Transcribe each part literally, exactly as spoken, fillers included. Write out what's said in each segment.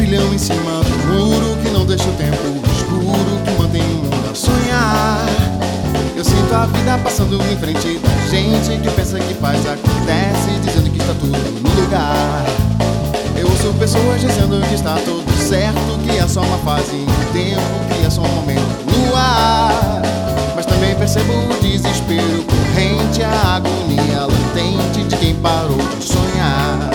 brilham em cima do muro, que não deixa o tempo escuro, que mantém o mundo a sonhar. Eu sinto a vida passando em frente da gente, que pensa que faz, acontece, dizendo que está tudo no lugar. Eu ouço pessoas dizendo que está tudo certo, que é só uma fase em tempo, que é só um momento no ar. Mas também percebo o desespero corrente, a agonia latente de quem parou de sonhar.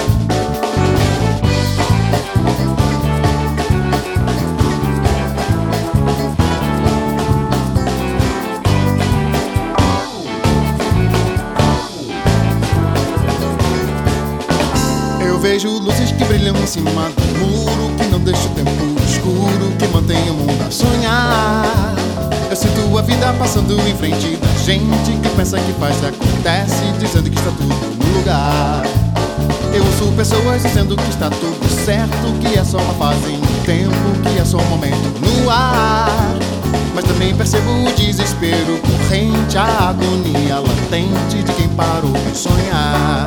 Eu vejo luzes que brilham em cima do muro, que não deixa o tempo escuro, que mantém o mundo a sonhar. Eu sinto a vida passando em frente da gente, que pensa que faz, acontece, dizendo que está tudo no lugar. Eu ouço pessoas dizendo que está tudo certo, que é só uma fase no tempo, que é só um momento no ar. Mas também percebo o desespero corrente, a agonia latente de quem parou de sonhar.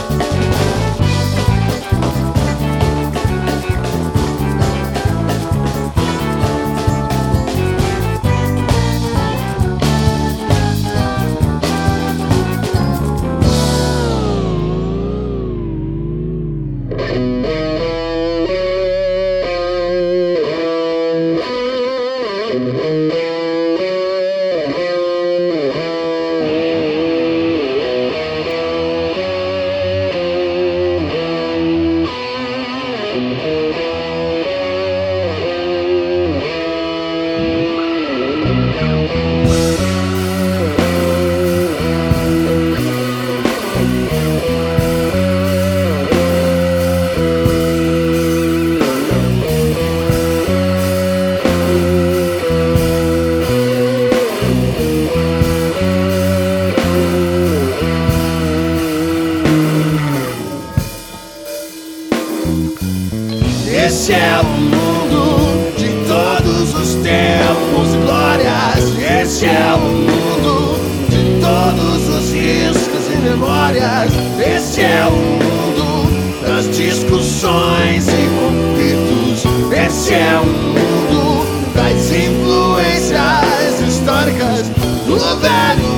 Esse é o mundo de todos os tempos e glórias. Esse é o mundo de todos os riscos e memórias. Esse é o mundo das discussões e conflitos. Esse é o mundo das influências históricas do velho